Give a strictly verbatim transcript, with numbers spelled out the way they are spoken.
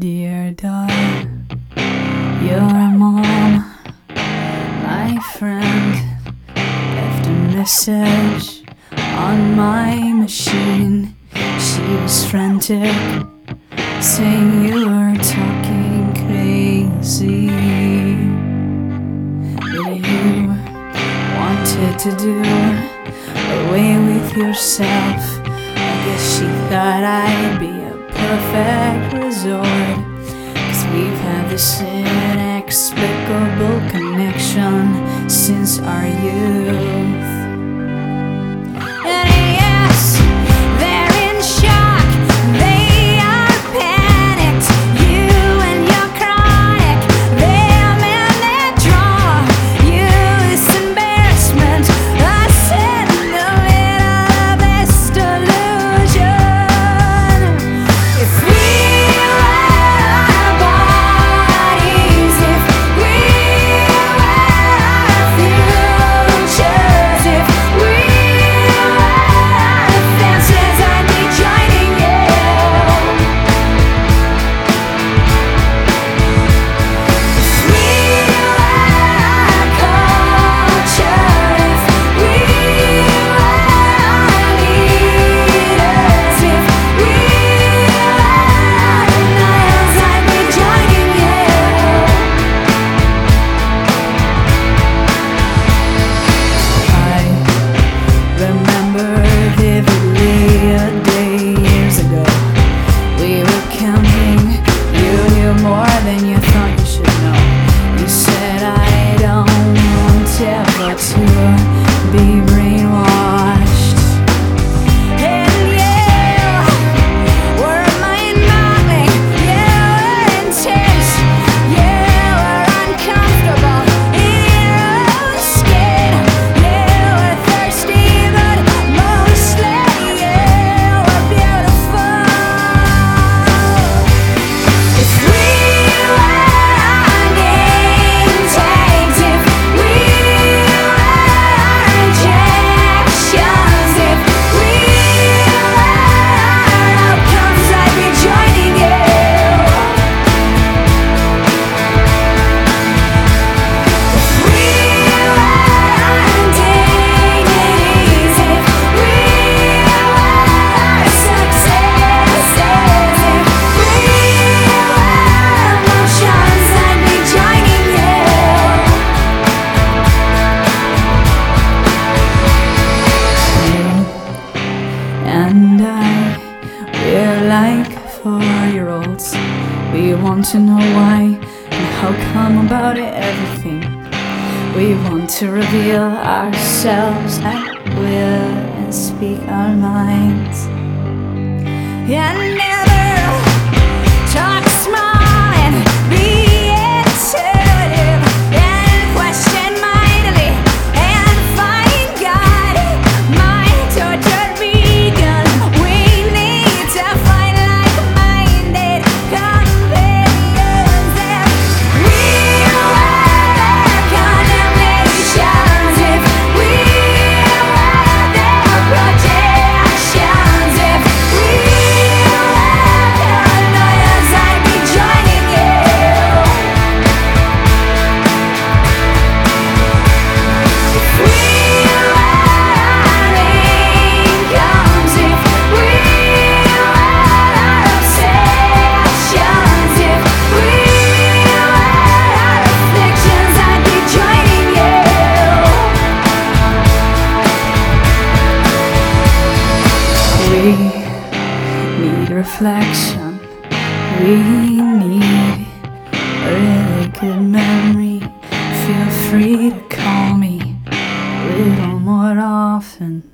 Dear dog, your mom, my friend, left a message on my machine. She was frantic, saying you were talking crazy. But you wanted to do away with yourself. I guess she thought I'd be a perfect resort, 'cause we've had this inexplicable connection since our youth. And yes, they're in shock, they are panicked. You and your chronic, them and their draw. You this embarrassment, I sit in the middle of this delusion. If we were bodies, if we were futures, if we were fences, I'd be joining you. If we were culture, if we were leaders, if we were denials, I'd be joining you. I remember vividly a day years ago. We were camping. You knew more than you thought you should know. You said I don't want ever to be brainwashed. And you were mind-boggling. You were intense. You were uncomfortable in your own skin. You were thirsty, but mostly you were beautiful. If we were name tags, if we were injections, if we were outcomes, I'd be joining you. If we were dignities, if we were successes, if we were emotions, I'd be joining you. You and I, we're like four-year-olds. We want to know why and how come about everything. We want to reveal ourselves at will and speak our minds. And never talk small and be intuitive and question mightily and find God. My tortured vegan, we need to find like-minded companions. If we were condemnations, if we were their projections, if we were paranoias, I'd be joining you. If we were incomes, if we were obsessions, if we were afflictions, I'd be joining you. We need reflection. We need a really good memory. Feel free to call me a little more often.